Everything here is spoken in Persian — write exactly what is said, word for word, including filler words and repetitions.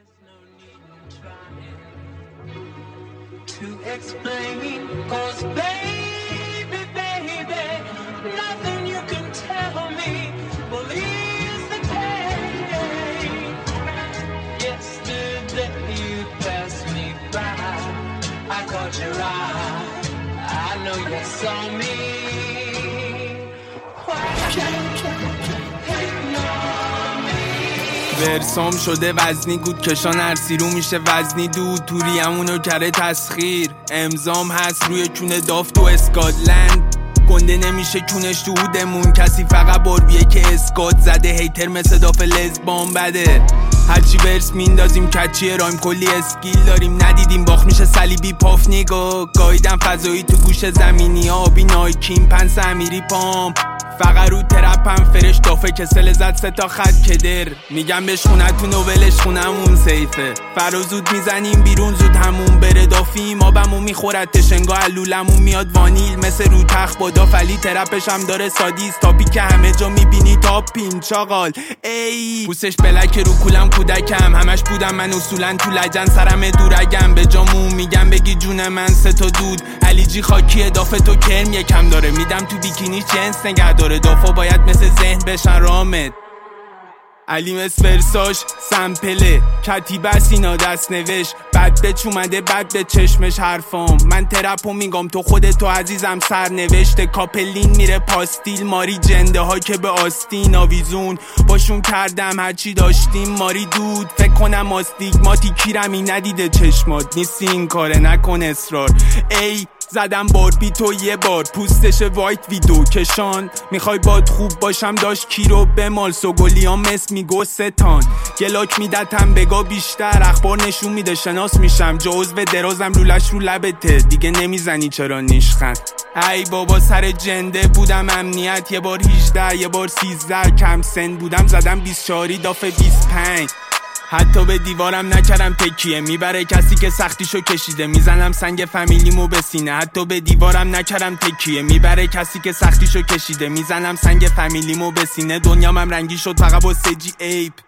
To explain, 'cause baby, baby, nothing you can tell me will ease the pain. Yesterday you passed me by, I caught your eye, I know you saw me. ورسام شده وزنی گود کشان ارسی رو میشه وزنی دود توریمونو کره تسخیر امضام هست روی کونه دافت و اسکاتلند گنده نمیشه کونش تو هودمون کسی فقط باربیه که اسکات زده هیتر مثل داف لزبان بده هرچی ورس میندازیم کچیه رایم کلی اسکیل داریم ندیدیم باخت میشه صلیبی پاف نیگا گایدم فضایی تو گوش زمینی آبی نایکین پنس امیری پام فقط رو ترپم فرش دافه کسل زد سه تا خط کدر میگم بهش خونه تو نوبلش خونمون سیفه فرا زود میزنیم بیرون زود همون بره دافیم آبمون میخورد تشنگا علولمون میاد وانیل مثل رو تخت با دافلی ترپش هم داره سادیس تاپی که همه جا میبینی تاپین چاقال ای پوسش بلک رو کولم کودکم همش بودم من اصولا تو لجن سرم دورگم به جامون میگم بگی جون من سه تا دود علی جی خاکی اضافه تو کرم یکم داره میدم تو بیکینی جنس نگه داره دافا باید مثل ذهن بشن رامد علی مس فرساش سمپله کتیبه سینا دست نوش بد به چومده بد به چشمش حرفام من ترپو میگم تو خودتو عزیزم سر نوشته کاپلین میره پاستیل ماری جنده ها که به آستین آویزون باشون کردم هرچی داشتیم ماری دود فکر کنم آستیگماتی کیرمی ندیده چشمات نیستی این کاره نکن اصرار ای زدم باربی تو یه بار پوستش وایت ویدو کشان میخوای باد خوب باشم داشت کی رو بمال سوگلیام مس میگو ستان گلاک میدتم بگا بیشتر اخبار نشون میده شناس میشم جوز به درازم لولش رو لبته دیگه نمیزنی چرا نیشخند ای بابا سر جنده بودم امنیت یه بار هجده یه بار سیزده کم سن بودم زدم بیست و چهار دافه بیست و پنج حتی به دیوارم نکردم تکیه میبره کسی که سختیشو کشیده میزنم سنگ فامیلیمو به سینه حتی به دیوارم نکردم تکیه میبره کسی که سختیشو کشیده میزنم سنگ فامیلیمو به سینه دنیام هم رنگی شد فقط با سجی ایپ